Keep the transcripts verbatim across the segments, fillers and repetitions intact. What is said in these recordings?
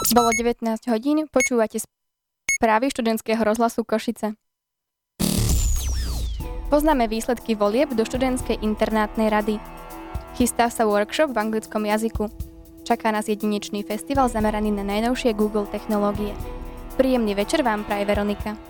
Bolo devätnásť hodín, počúvate správy študentského rozhlasu Košice. Poznáme výsledky volieb do študentskej internátnej rady. Chystá sa workshop v anglickom jazyku. Čaká nás jedinečný festival zameraný na najnovšie Google technológie. Príjemný večer vám praje Veronika.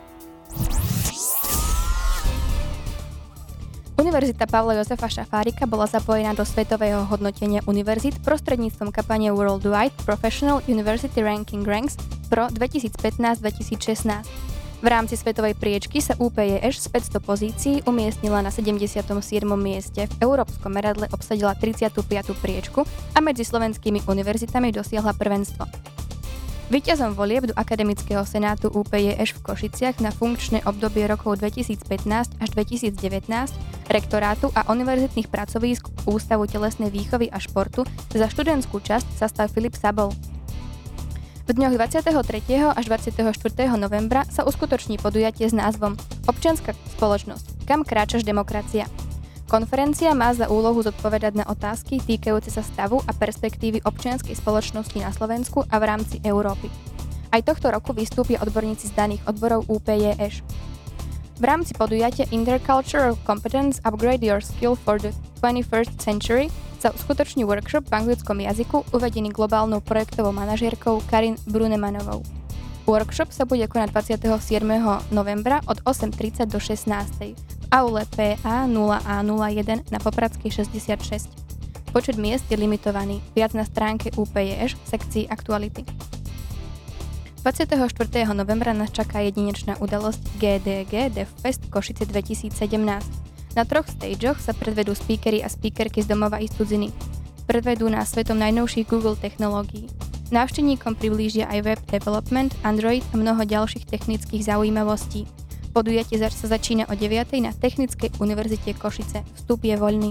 Univerzita Pavla Jozefa Šafárika bola zapojená do svetového hodnotenia univerzít prostredníctvom kampane Worldwide Professional University Ranking Ranks Pro dvetisícpätnásť dvetisícšestnásť. V rámci svetovej priečky sa ú pé jé eš z päťsto pozícií umiestnila na sedemdesiatom siedmom mieste, v európskom meradle obsadila tridsiatu piatu priečku a medzi slovenskými univerzitami dosiahla prvenstvo. Víťazom volieb do Akademického senátu ú pé jé eš v Košiciach na funkčné obdobie rokov dvetisícpätnásť až dvetisícdevätnásť, rektorátu a univerzitných pracovísk Ústavu telesnej výchovy a športu za študentskú časť sa stal Filip Sabol. V dňoch dvadsiateho tretieho až dvadsiateho štvrtého novembra sa uskutoční podujatie s názvom Občianska spoločnosť. Kam kráčaš demokracia? Konferencia má za úlohu zodpovedať na otázky týkajúce sa stavu a perspektívy občianskej spoločnosti na Slovensku a v rámci Európy. Aj tohto roku vystúpia odborníci z daných odborov ú pé jé eš. V rámci podujatia Intercultural Competence Upgrade Your Skill for the twenty-first century sa uskutoční workshop v anglickom jazyku uvedený globálnou projektovou manažérkou Karin Brunemanovou. Workshop sa bude konať dvadsiateho siedmeho novembra od osem tridsať do šestnásť v aule pé á nula á nula jeden na Popradskej šesťdesiatšesť. Počet miest je limitovaný, viac na stránke ú pé jé eš v sekcii Aktuality. dvadsiateho štvrtého novembra nás čaká jedinečná udalosť gé dé gé DevFest Košice dvetisícsedemnásť. Na troch stageoch sa predvedú speakery a speakerky z domova i z cudziny. Predvedú nás svetom najnovších Google technológií. Návštevníkom priblížia aj web development, Android a mnoho ďalších technických zaujímavostí. Podujatie sa začína o deviatej na Technickej univerzite Košice. Vstup je voľný.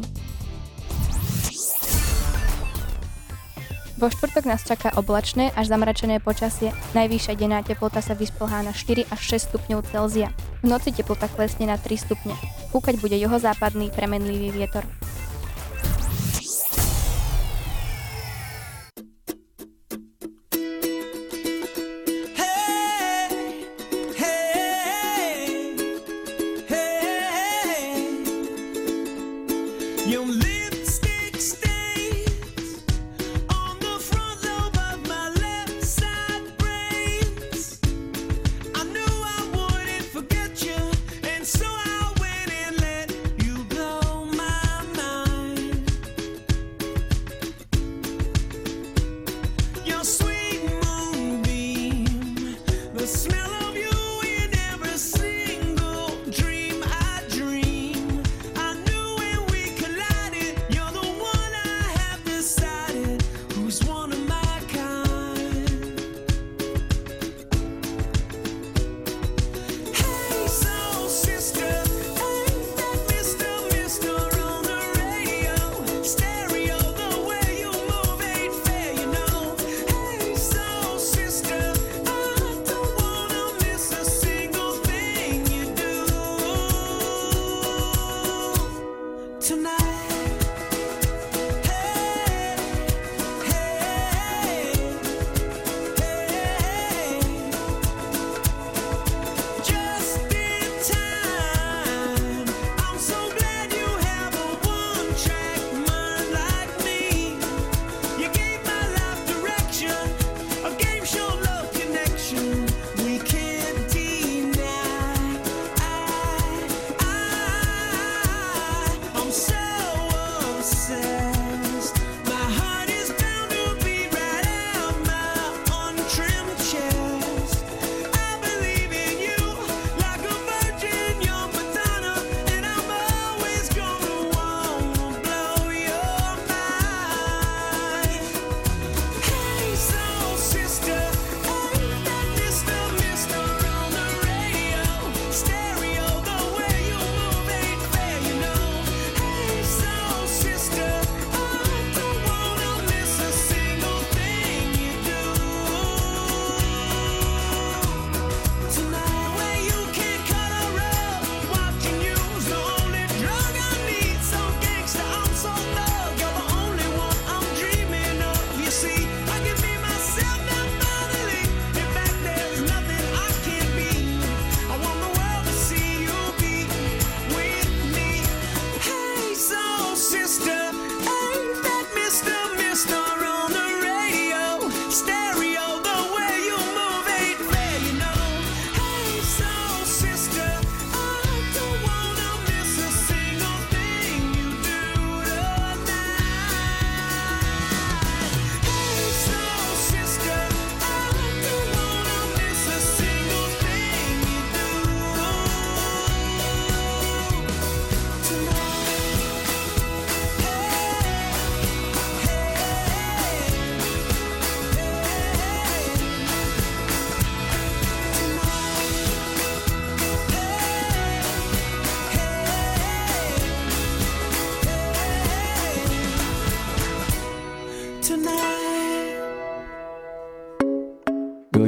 Vo štvrtok nás čaká oblačné až zamračené počasie. Najvyššia denná teplota sa vyšplhá na štyri až šesť stupňov Celzia. V noci teplota klesne na tri stupne. Fúkať bude juhozápadný premenlivý vietor. So I went and let you blow my mind.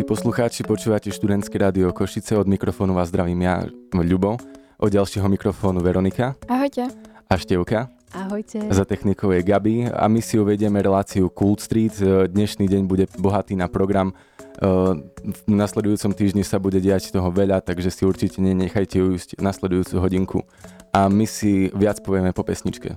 poslucháči, počúvate študentské rádio Košice, od mikrofónu vás zdravím ja, Ľubo, od ďalšieho mikrofónu Veronika. Ahojte. A Števka. Ahojte. Za technikou je Gabi a my si uvedieme reláciu Kult Street. Dnešný deň bude bohatý na program. V nasledujúcom týždni sa bude diať toho veľa, takže si určite nenechajte ujsť nasledujúcu hodinku. A my si viac povieme po pesničke.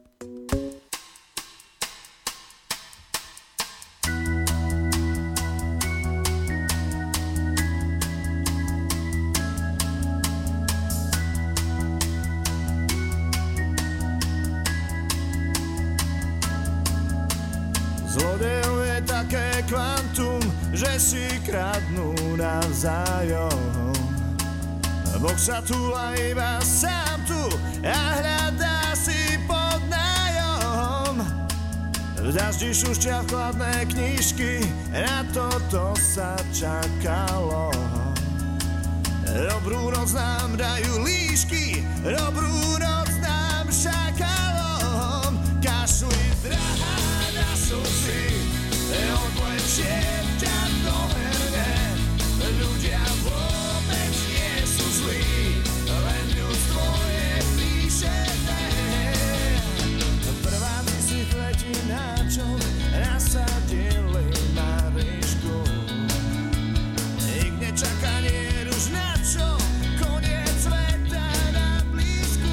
Zlodejov je také kvantum, že si kradnú navzájom. Boh sa túla iba sám tu a hľadá si pod nájom. V daždi šušťa chladné knižky, na toto sa čakalo. Dobrú noc nám dajú líšky, dobrú noc nám šakalom. Kašli drahá na slzy, odlečie ťa do herne. Ľudia vôbec nie sú zlí, len ľudstvo je píšené. Prvá vysvetletí, na čom nasadili Marišku. Nik nečaká, nie už na čo, koniec sveta na blízku.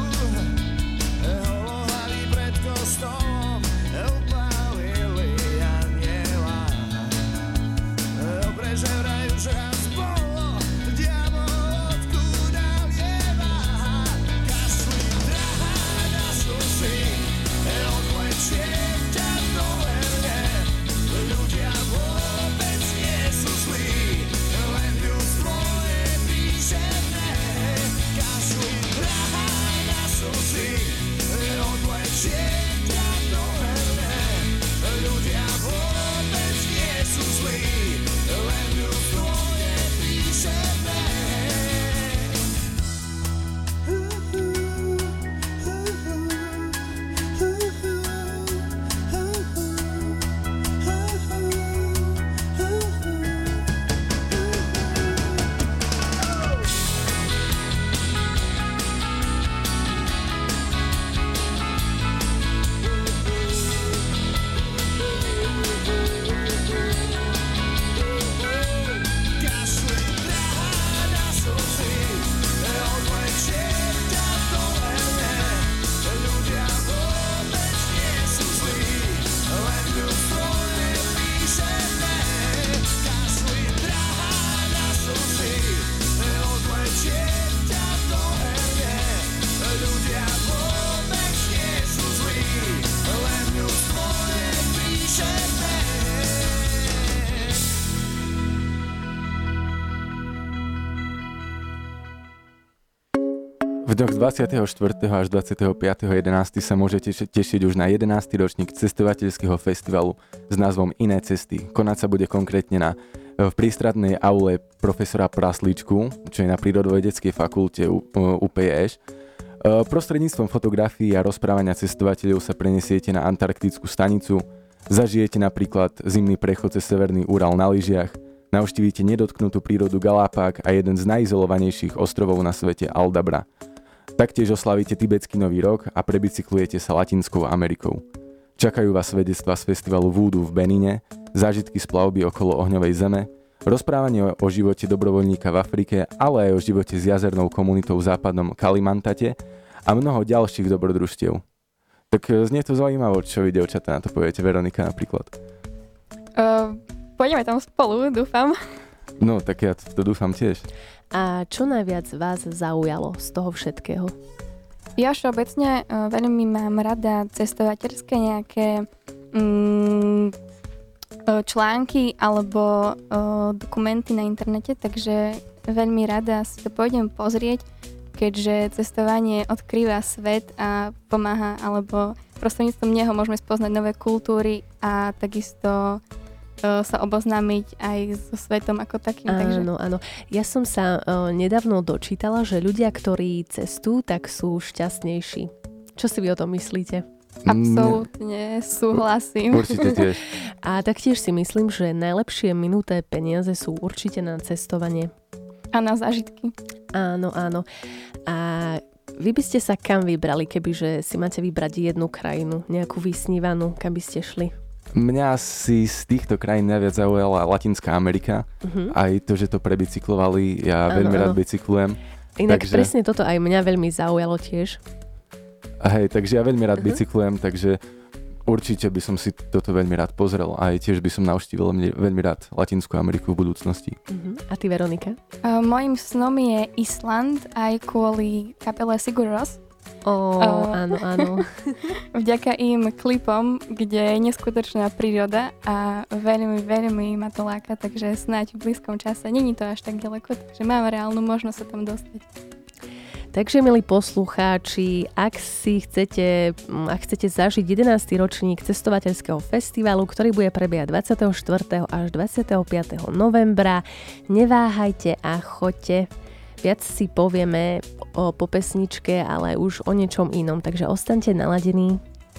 Holohlaví pred kostolom upálili anjela. Dobre, že vraj už raz bolo, diabol odkúdal jeva. Kašli drahá na slzy, odlečie ťa do herne. Ľudia vôbec nie sú zlí, len ľudstvo je píšené. Kašli drahá na slzy, odlečie ťa do herne. Ľudia vôbec nie sú zlí, len ľudstvo je píšené. Kašli drahá na slzy, odlečie ťa do herne. Ľudia vôbec nie sú zlí, len ľudstvo je píšené. Kašli drahá na slzy, odlečie ťa do herne. Ľudia vôbec nie sú zlí, len ľudstvo je píšené. V dňoch dvadsiateho štvrtého až dvadsiateho piateho jedenásteho sa môžete tešiť už na jedenásty ročník cestovateľského festivalu s názvom Iné cesty. Konať sa bude konkrétne na, v prístradnej aule profesora Praslíčku, čo je na Prírodovedeckej fakulte ú pé jé š. Prostredníctvom fotografií a rozprávania cestovateľov sa prenesiete na antarktickú stanicu, zažijete napríklad zimný prechod cez Severný Ural na lyžiach, navštívite nedotknutú prírodu Galapág a jeden z najizolovanejších ostrovov na svete Aldabra. Taktiež oslavíte tibetský nový rok a prebicyklujete sa Latinskou Amerikou. Čakajú vás svedectvá z festivalu Voodoo v Benine, zážitky z plavby okolo ohňovej zeme, rozprávanie o živote dobrovoľníka v Afrike, ale aj o živote s jazernou komunitou v západnom Kalimantate a mnoho ďalších dobrodružstiev. Tak znie to zaujímavé, čo vy, dievčatá, na to poviete, Veronika napríklad. Uh, pôjdeme tam spolu, dúfam. No, tak ja to dúfam tiež. A čo najviac vás zaujalo z toho všetkého? Ja všeobecne uh, veľmi mám rada cestovateľské nejaké mm, články alebo uh, dokumenty na internete, takže veľmi rada si to pôjdem pozrieť, keďže cestovanie odkrýva svet a pomáha, alebo prostredníctvom neho môžeme spoznať nové kultúry a takisto sa oboznámiť aj so svetom ako takým. Áno, takže... áno. Ja som sa uh, nedávno dočítala, že ľudia, ktorí cestujú, tak sú šťastnejší. Čo si vy o tom myslíte? Absolútne súhlasím. Určite tiež. A taktiež si myslím, že najlepšie minuté peniaze sú určite na cestovanie. A na zážitky. Áno, áno. A vy by ste sa kam vybrali, kebyže si máte vybrať jednu krajinu, nejakú vysnívanú, kam by ste šli? Mňa si z týchto krajín najviac zaujala Latinská Amerika. Uh-huh. Aj to, že to prebicyklovali, ja Áno, veľmi rád áno. bicyklujem. Inak Takže- presne toto aj mňa veľmi zaujalo tiež. A hej, takže ja veľmi rád Uh-huh. bicyklujem, takže určite by som si toto veľmi rád pozrel. Aj tiež by som navštívil veľmi, veľmi rád Latinskú Ameriku v budúcnosti. Uh-huh. A ty, Veronika? Uh, mojím snom je Island aj kvôli kapele Sigur Rós. Ó, Uh. áno, áno. Vďaka im klipom, kde je neskutočná príroda a veľmi, veľmi ma to láka, takže snáď v blízkom čase. Není to až tak ďaleko, takže mám reálnu možnosť sa tam dostať. Takže, milí poslucháči, ak si chcete, ak chcete zažiť jedenásty ročník cestovateľského festivalu, ktorý bude prebiehať dvadsiateho štvrtého až dvadsiateho piateho novembra, neváhajte a choďte. Viac si povieme o, po pesničke, ale už o niečom inom, takže ostaňte naladení.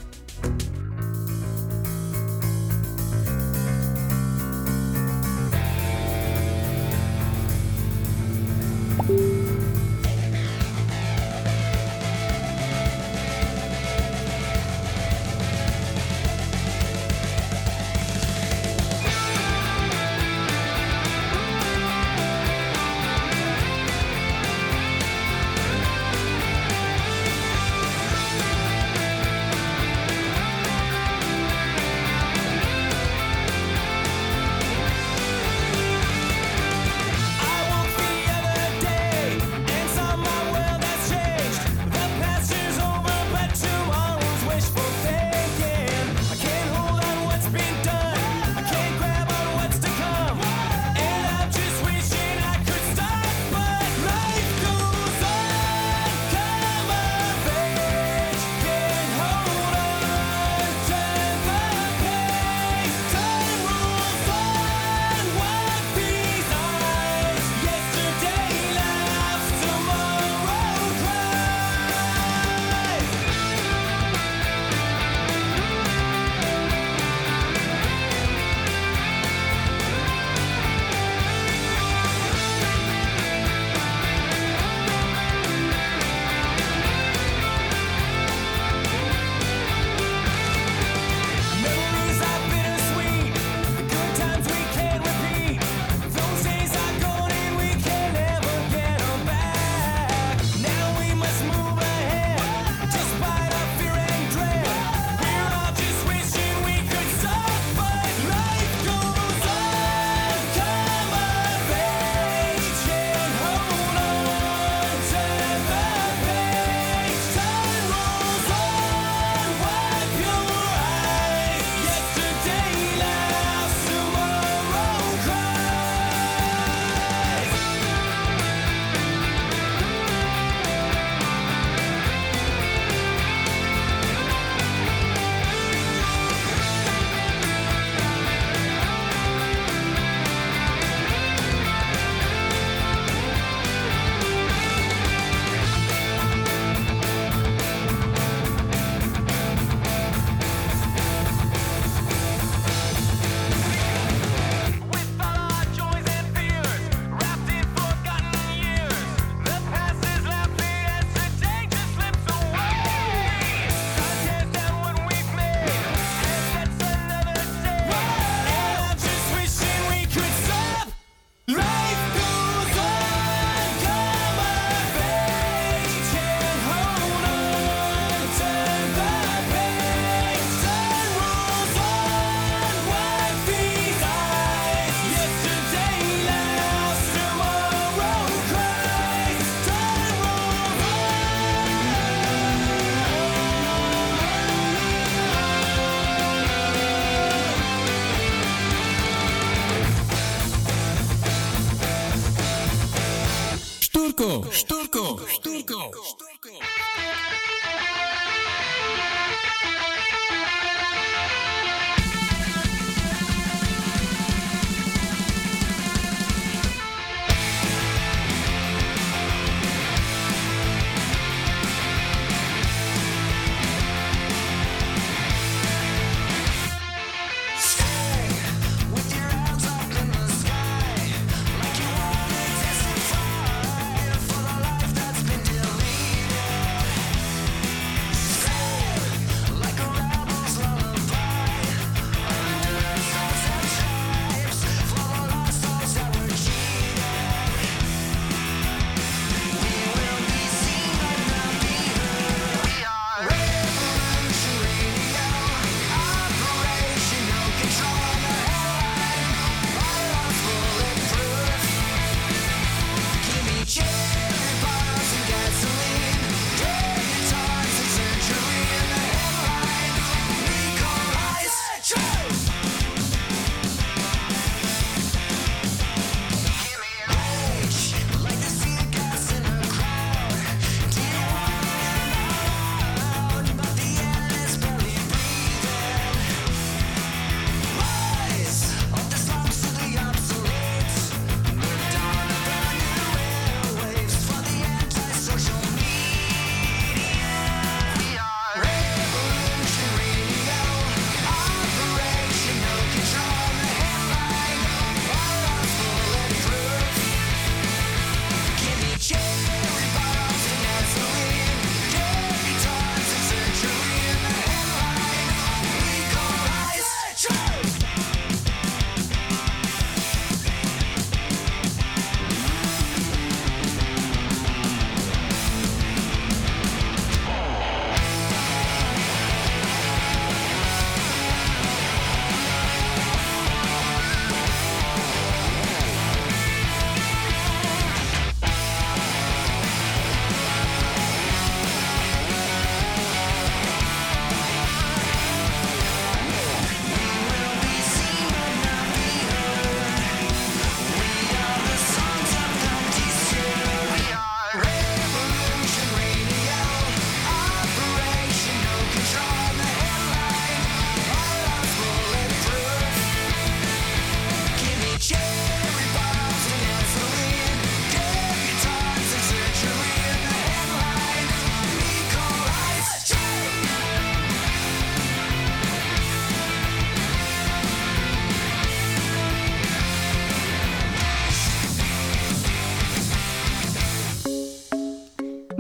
Štúrko, štúrko, štúrko, štúrko.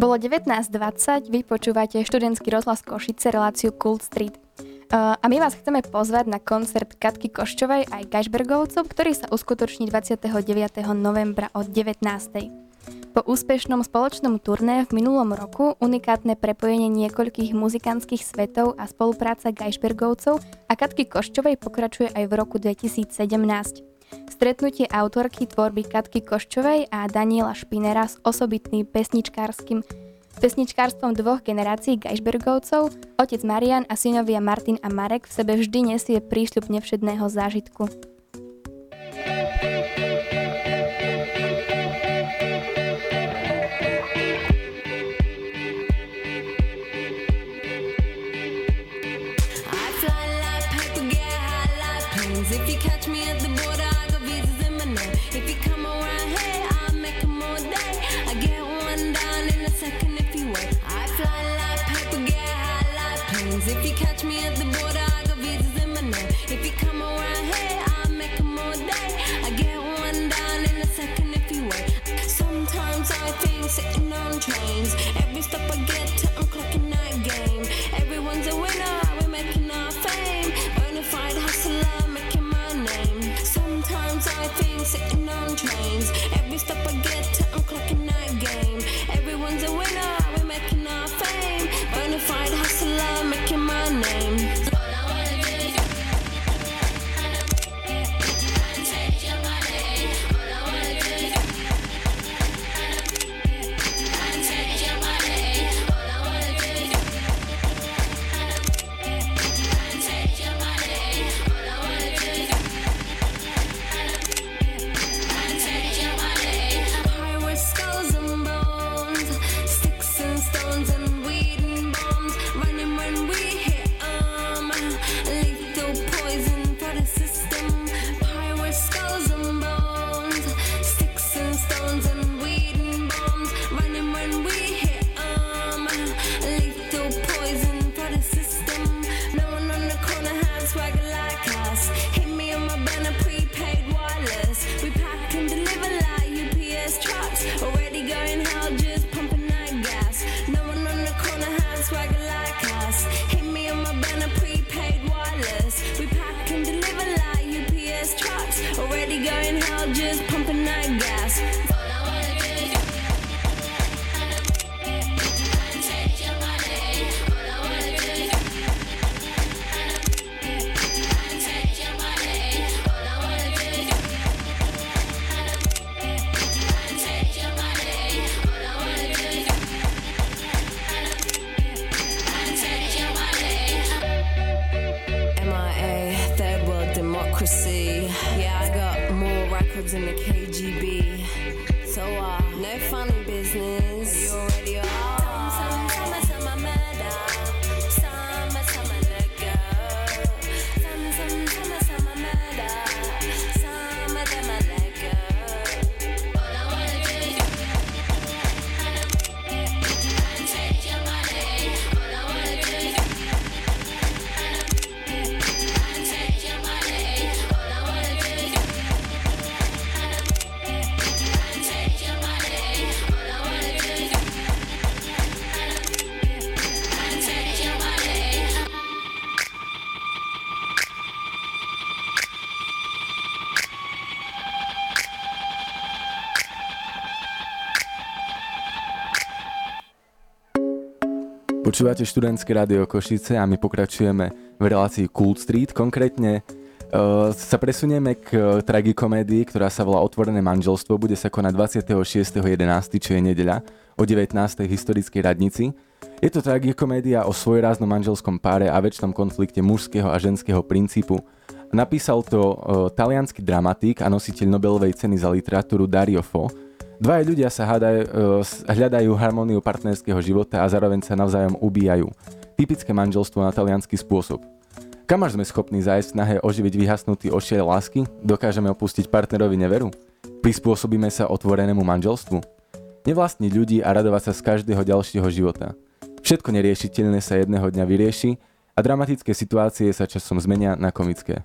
Bolo devätnásť dvadsať, vy počúvate študentský rozhlas Košice, reláciu Kult Street. Uh, a my vás chceme pozvať na koncert Katky Koščovej aj Gašbergovcov, ktorý sa uskutoční dvadsiateho deviateho novembra od devätnástej. Po úspešnom spoločnom turné v minulom roku, unikátne prepojenie niekoľkých muzikantských svetov a spolupráca Gašbergovcov a Katky Koščovej pokračuje aj v roku dvetisícsedemnásť. Stretnutie autorky tvorby Katky Koščovej a Daniela Špinera s osobitným pesničkárskym pesničkárstvom dvoch generácií Gašbergovcov, otec Marian a synovia Martin a Marek v sebe vždy nesie prísľub nevšedného zážitku. If you catch me at the border, I got visas in my name. If you come around here, I'll make them all day. I get one down in a second if you wait. I fly like paper, get high like planes. If you catch me at the border, I got visas in my name. If you come around here, I'll make them all day. I get one down in a second if you wait. Sometimes I think sitting on trains. Every stop I get to, I'm clocking that game. Everyone's a winner, we're making our fame. Bonafide hustler. Sometimes I think sitting on trains. Every stop I get to, I'm clocking that game. Everyone's a winner, we're making our fame. Bonafide hustler, making my name. All I wanna do is take your money. All I wanna do is take your money. All I wanna do is take your money. All I wanna do is skulls and bones, sticks and stones and weed and bombs, running when we hit 'em. Lethal poison for the system. Pirate skulls and bones, sticks and stones and weed and bombs, running when we hit 'em. Lethal poison for the system. No one on the corner has swagger like us. Hit me on my banner, prepaid wireless. We pack and deliver like U P S trucks. Already going hell, just pumping that gas. No one on the corner has swagger like us. Hit me on my banner, prepaid wireless. We pack and deliver like U P S trucks. Already going hell, just pumping that gas. All I wanna do is take your money. All I wanna do is take your money. All I wanna do is take your money. All I wanna do is take your money. M I A, third world democracy. Yeah, I got more records than the K G B. So uh, no funny business. You already are. Some, some, some, some, murder. Some, some, let go. Some, some, some, some, murder. Some of them I let go. All I wanna do is take your money. All I wanna do is take your money. All I wanna do is take your money. All I wanna do is take your money. Počúvate študentské rádio Košice a my pokračujeme v relácii Kult Street. Konkrétne uh, sa presunieme k uh, tragikomédii, ktorá sa volá Otvorené manželstvo. Bude sa konať dvadsiateho šiesteho jedenásteho, čo je nedeľa, o devätnástej v historickej radnici. Je to tragikomédia o svojráznom manželskom páre a väčšnom konflikte mužského a ženského princípu. Napísal to uh, taliansky dramatik a nositeľ Nobelovej ceny za literatúru Dario Fo. Dvaja ľudia sa hádajú, hľadajú harmóniu partnerského života a zároveň sa navzájom ubíjajú. Typické manželstvo na taliansky spôsob. Kam až sme schopní zájsť v snahe oživiť vyhasnutý ošiel lásky? Dokážeme opustiť partnerovi neveru? Prispôsobíme sa otvorenému manželstvu? Nevlastniť ľudí a radovať sa z každého ďalšieho života. Všetko neriešiteľné sa jedného dňa vyrieši a dramatické situácie sa časom zmenia na komické.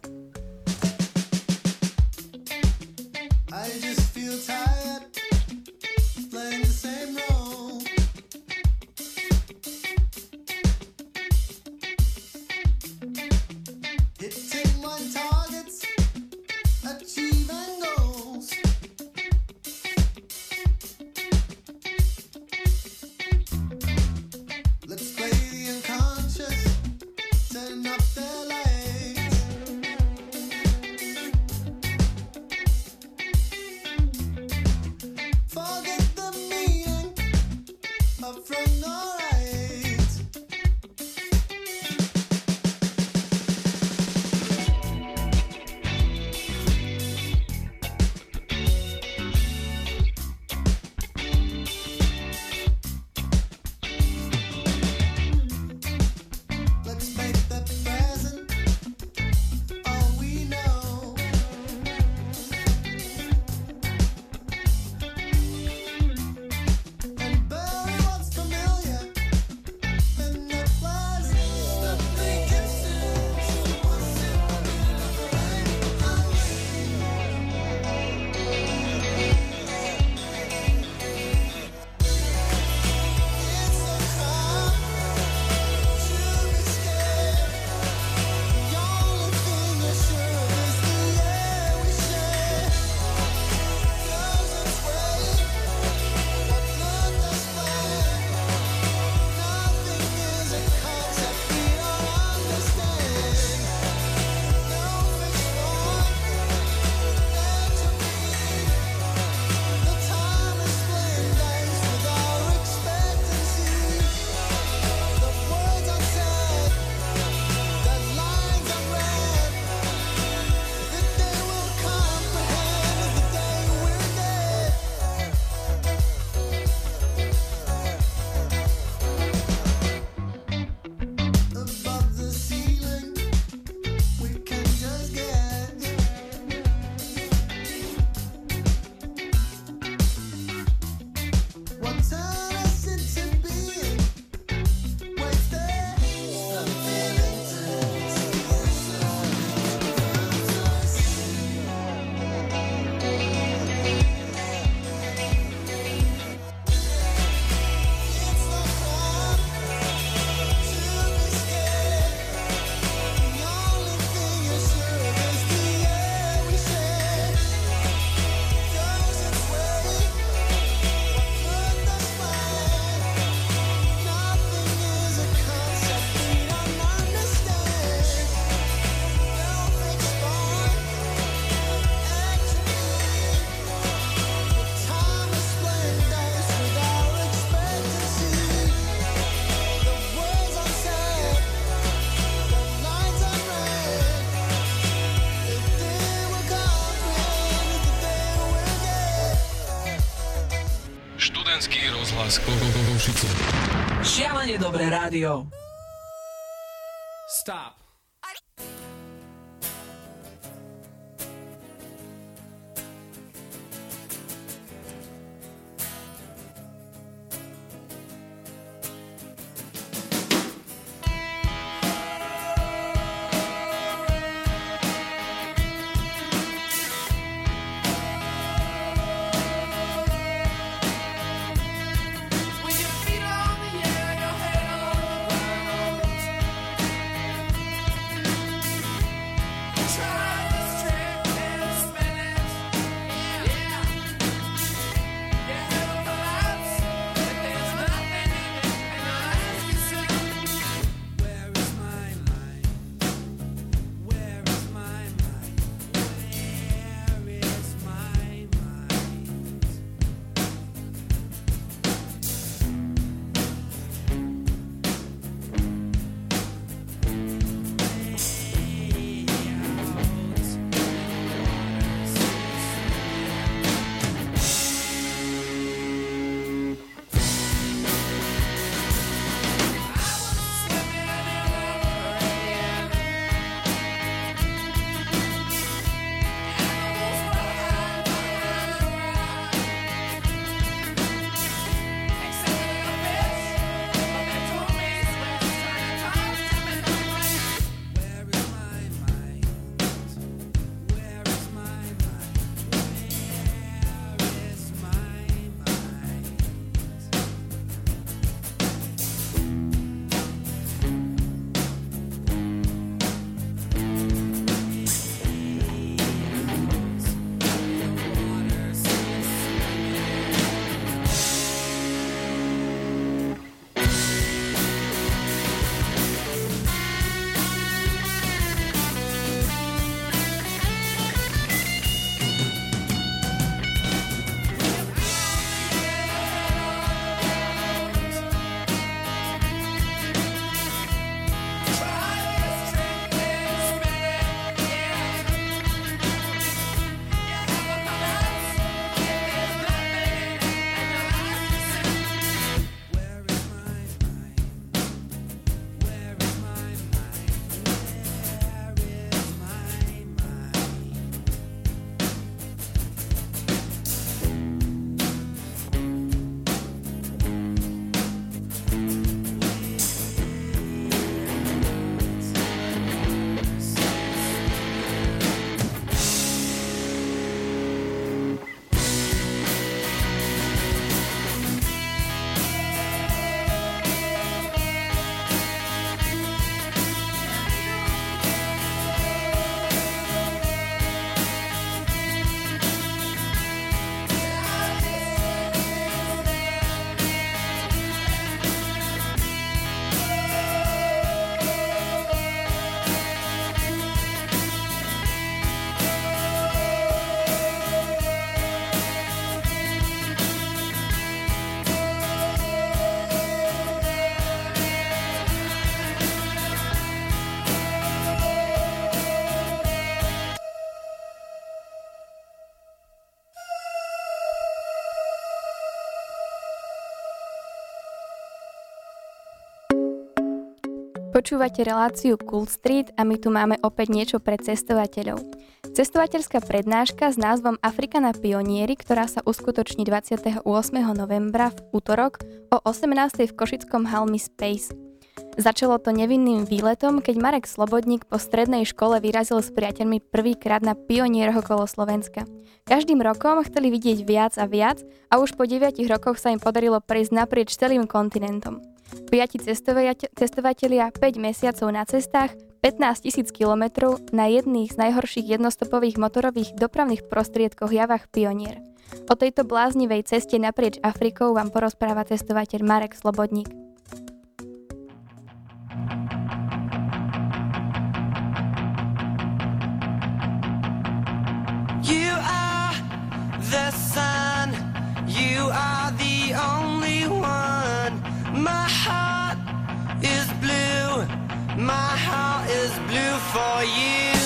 Študentský rozhlas Košice. Šialene dobré rádio. Stop. Počúvate reláciu Cool Street a my tu máme opäť niečo pre cestovateľov. Cestovateľská prednáška s názvom Afrika na pionieri, ktorá sa uskutoční dvadsiateho ôsmeho novembra v útorok o osemnástej v košickom Halmy Space. Začalo to nevinným výletom, keď Marek Slobodník po strednej škole vyrazil s priateľmi prvýkrát na pionieroch okolo Slovenska. Každým rokom chceli vidieť viac a viac a už po deviatich rokoch sa im podarilo prejsť naprieč celým kontinentom. Piati cestovatelia, päť mesiacov na cestách, pätnásť tisíc kilometrov na jedných z najhorších jednostopových motorových dopravných prostriedkoch javách Pionier. O tejto bláznivej ceste naprieč Afrikou vám porozpráva cestovateľ Marek Slobodník. You are the sun, you are the only one. My heart is blue, my heart is blue for you.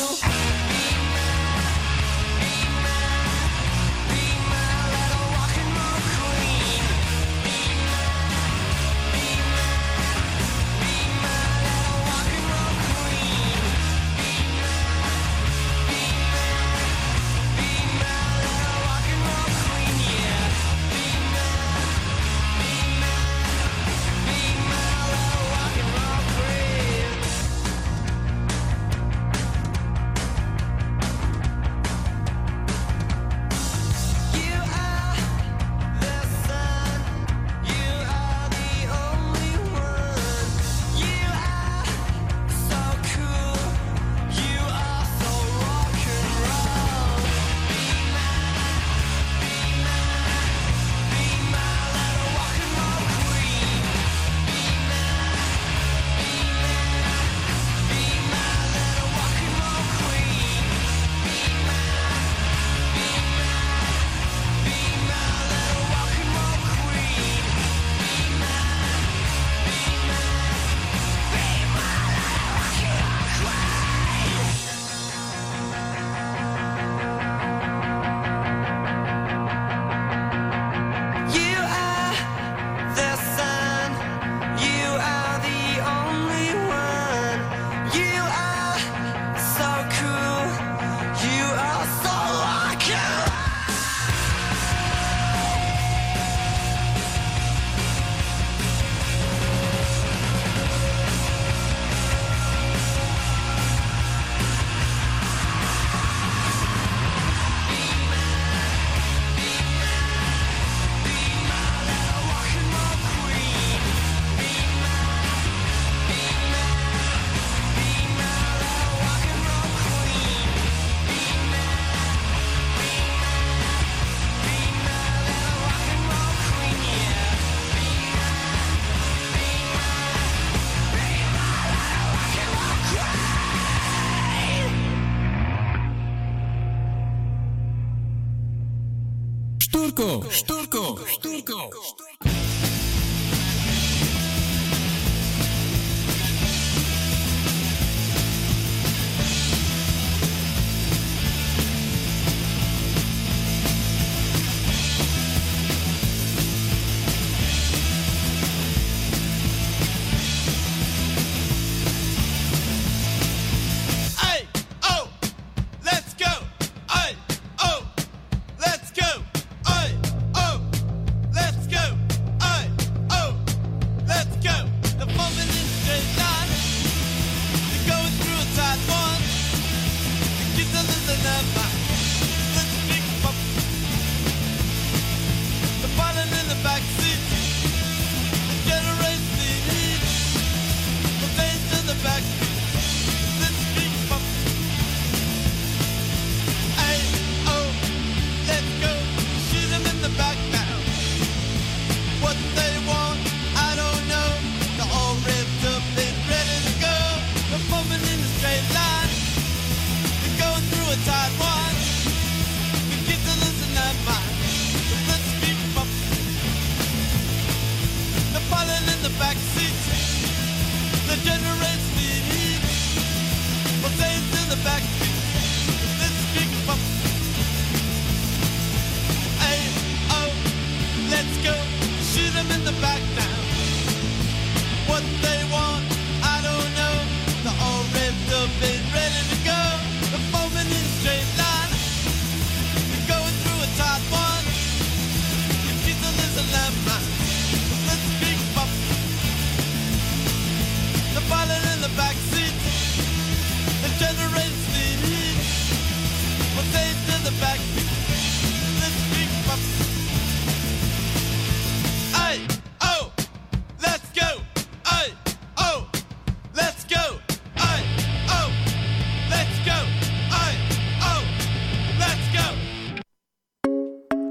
Štúrko, štúrko, štúrko. Let's go!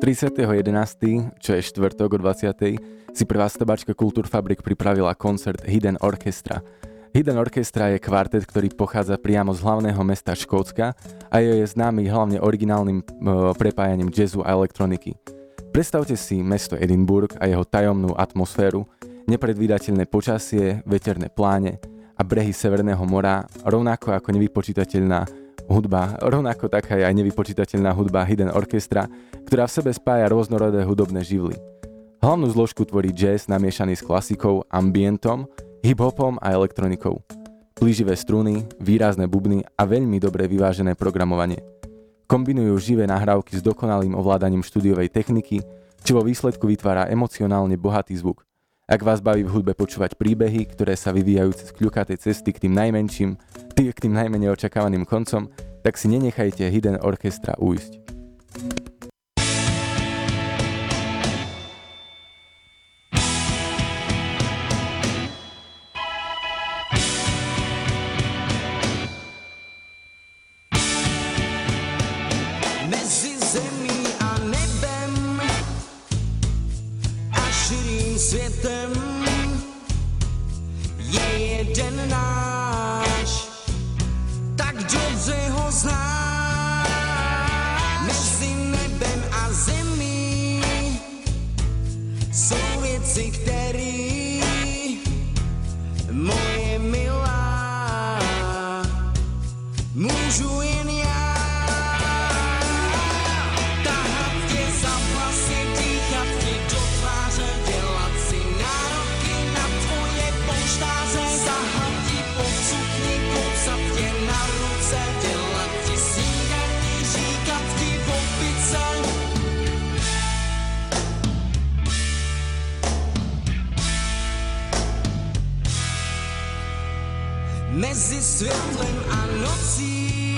tridsiateho jedenásteho, čo je štvrtok o dvadsiatej si prvá stavačka Kultúrfabrik pripravila koncert Hidden Orchestra. Hidden Orchestra je kvartet, ktorý pochádza priamo z hlavného mesta Škótska a je známy hlavne originálnym e, prepájaním jazzu a elektroniky. Predstavte si mesto Edinburgh a jeho tajomnú atmosféru, nepredvídateľné počasie, veterné pláne a brehy Severného mora, rovnako ako nevypočítateľná hudba, rovnako taká je aj nevypočítateľná hudba Hidden Orchestra, ktorá v sebe spája rôznorodé hudobné živly. Hlavnú zložku tvorí jazz namiešaný s klasikou, ambientom, hip-hopom a elektronikou. Plíživé struny, výrazné bubny a veľmi dobre vyvážené programovanie. Kombinujú živé nahrávky s dokonalým ovládaním štúdiovej techniky, čo vo výsledku vytvára emocionálne bohatý zvuk. Ak vás baví v hudbe počúvať príbehy, ktoré sa vyvíjajú cez kľukaté cesty k tým najmenším, k tým najmenej očakávaným koncom, tak si nenechajte Hidden Orchestra ujsť. Mezi zemí a nebem a širým světem je jeden náš, tak dobře ho znám. Mezi nebem a zemí jsou věci, které moje milá můžu jen já. Mezi světlem a nocí,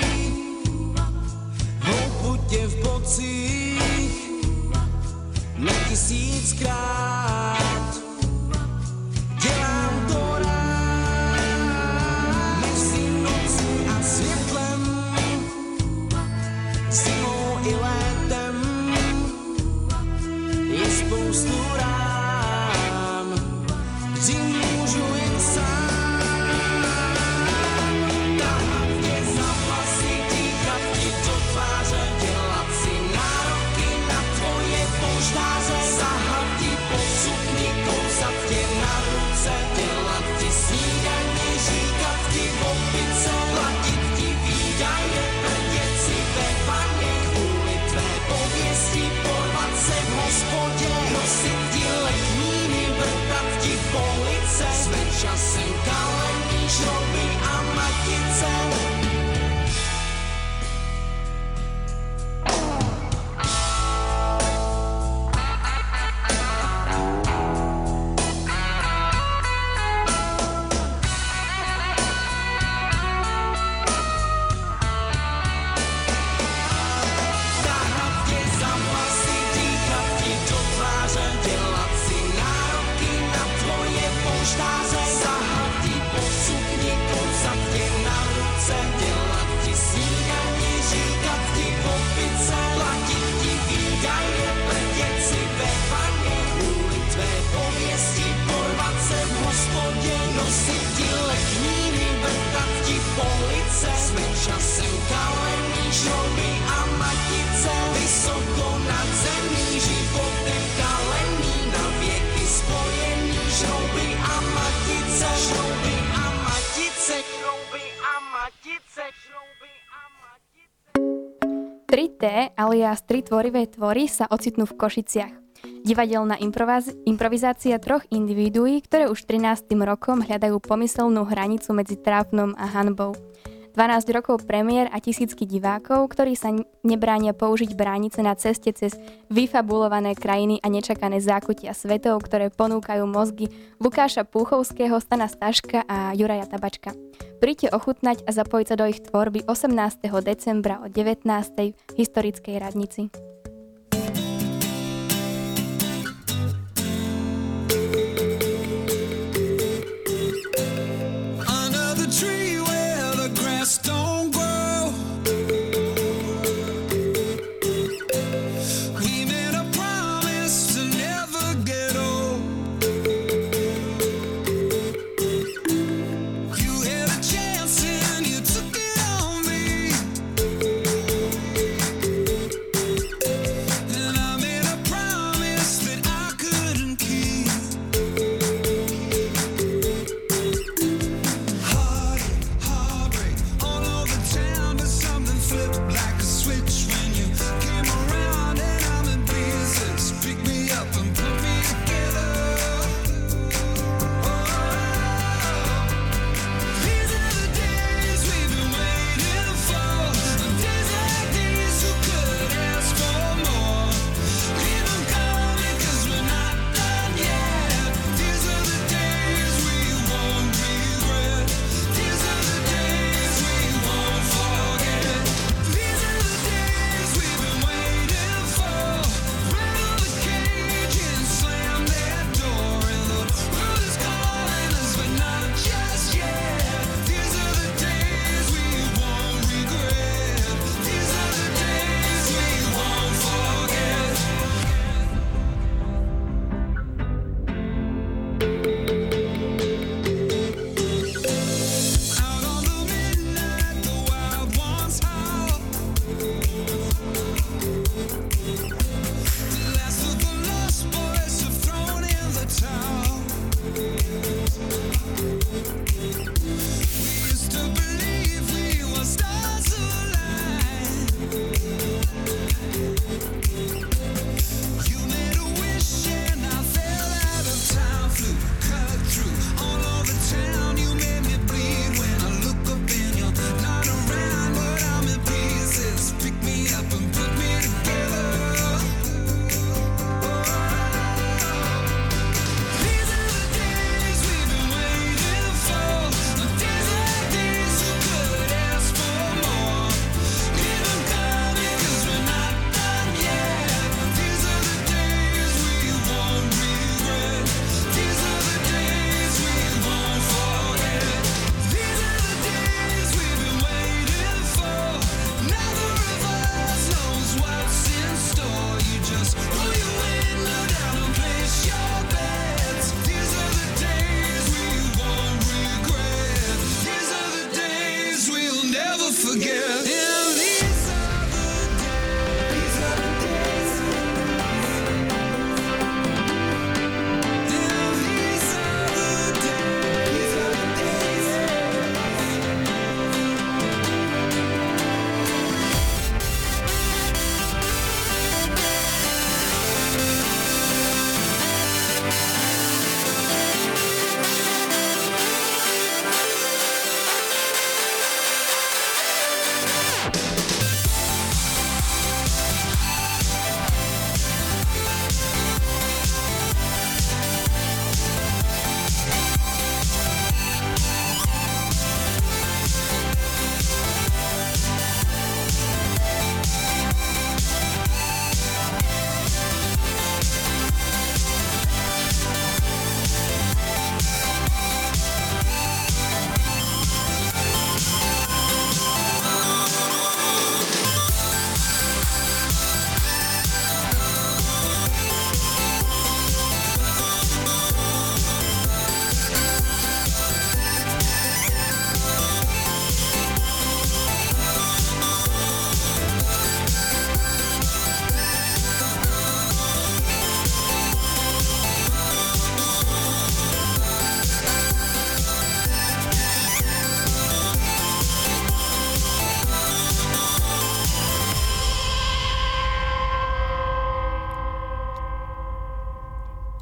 houputě v bocích, na tisíckrát dělám to rád. Mezi nocí a světlem, zimou i létem je spoustu rám, kdy můžu jen sám. Časem kalení, šrouby a matice. tri té alias tri tvorivé tvory sa ocitnú v Košiciach. Divadelná improviz- improvizácia troch individuí, ktoré už trinástym rokom hľadajú pomyselnú hranicu medzi trápnom a hanbou. dvanásť rokov premiér a tisícky divákov, ktorí sa nebránia použiť bránice na ceste cez vyfabulované krajiny a nečakané zákutia svetov, ktoré ponúkajú mozgy Lukáša Púchovského, Stana Staška a Juraja Tabačka. Príďte ochutnať a zapojiť sa do ich tvorby osemnásteho decembra o devätnástej v historickej radnici. Don't grow. We met up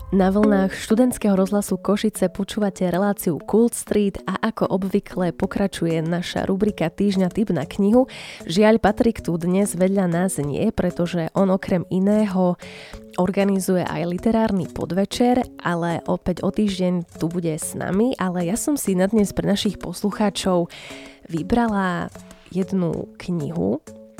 Na vlnách študentského rozhlasu Košice počúvate reláciu Kult Street a ako obvykle pokračuje naša rubrika Týždňa tip na knihu. Žiaľ, Patrik tu dnes vedľa nás nie, pretože on okrem iného organizuje aj literárny podvečer, ale opäť o týždeň tu bude s nami, ale ja som si na dnes pre našich poslucháčov vybrala jednu knihu,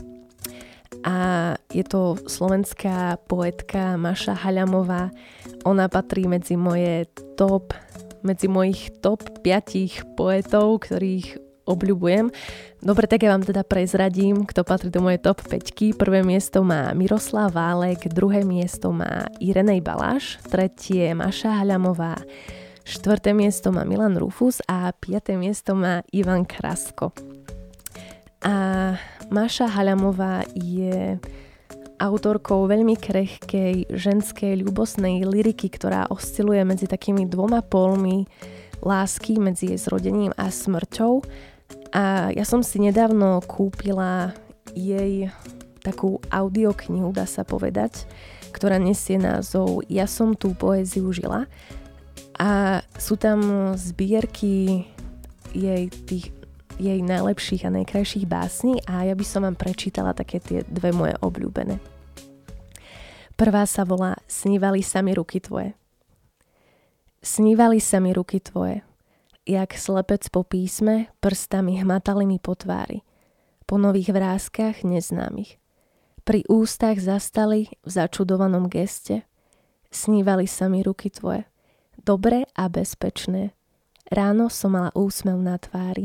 a je to slovenská poetka Maša Haľamová. Ona patrí medzi moje top, medzi mojich top piatich poetov, ktorých obľúbujem. Dobre, tak ja vám teda prezradím, kto patrí do mojej top päťky. Prvé miesto má Miroslav Válek, druhé miesto má Irenej Baláš, tretie Maša Haľamová, štvrté miesto má Milan Rufus a piaté miesto má Ivan Krasko. A Maša Haľamová je autorkou veľmi krehkej ženskej ľúbosnej lyriky, ktorá osciluje medzi takými dvoma polmi lásky, medzi jej zrodením a smrťou. A ja som si nedávno kúpila jej takú audioknihu, dá sa povedať, ktorá nesie názov Ja som tú poéziu žila. A sú tam zbierky jej tých jej najlepších a najkrajších básní a ja by som vám prečítala také tie dve moje obľúbené. Prvá sa volá Snívali sa mi ruky tvoje. Snívali sa mi ruky tvoje, jak slepec po písme, prstami hmatali mi po tvári, po nových vrázkach neznámych. Pri ústach zastali v začudovanom geste, snívali sa mi ruky tvoje, dobré a bezpečné. Ráno som mala úsmev na tvári.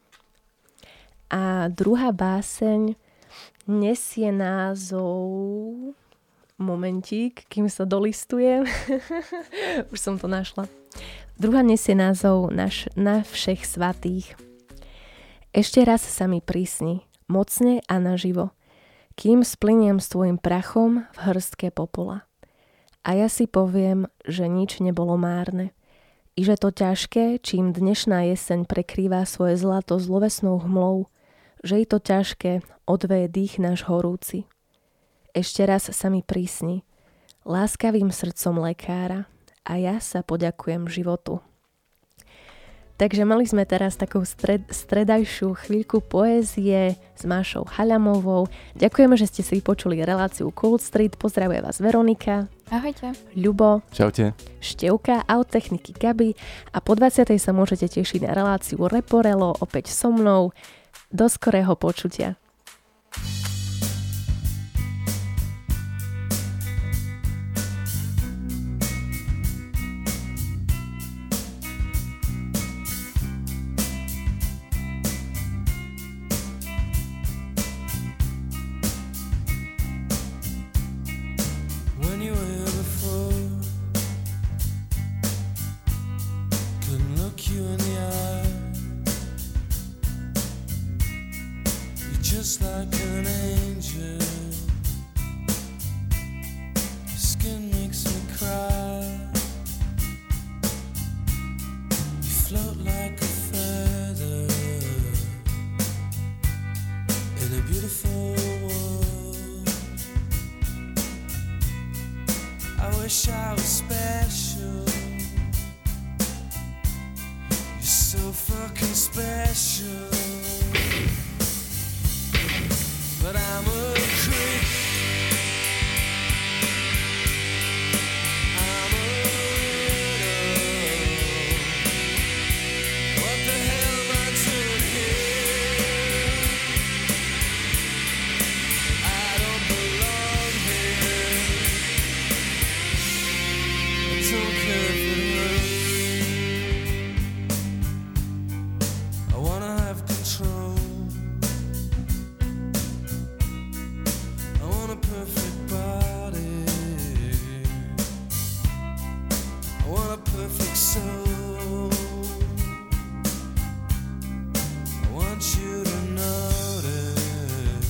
A druhá báseň nesie názov... Momentík, kým sa dolistujem. Už som to našla. Druhá nesie názov naš, Na všech svatých. Ešte raz sa mi prísni, mocne a naživo, kým spliniem s tvojim prachom v hrstke popola. A ja si poviem, že nič nebolo márne. I že to ťažké, čím dnešná jeseň prekrýva svoje zlato zlovesnou hmlou, že je to ťažké, odveje dých náš horúci. Ešte raz sa mi prísni, láskavým srdcom lekára a ja sa poďakujem životu. Takže mali sme teraz takú stred, stredajšiu chvíľku poézie s Mášou Haľamovou. Ďakujeme, že ste si vypočuli reláciu Kult Street. Pozdravuje vás Veronika. Ahojte. Ľubo. Čaute. Števka a od techniky Gabi. A po dvadsiatej sa môžete tešiť na reláciu Reporelo opäť so mnou. Do skorého počutia. When you were here before, couldn't look you in the eye. You're just like an angel. Your skin makes me cry. You float like a feather in a beautiful world. I wish I was special. You're so fucking special. But I'm a creep. I'm a weirdo. What the hell am I doing here? I don't belong here. I don't care if it hurts. I wanna have control. I want a perfect body. I want a perfect soul. I want you to notice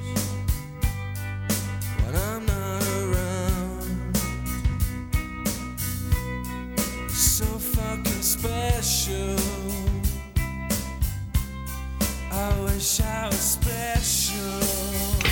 when I'm not around. You're so fucking special. I wish I was special.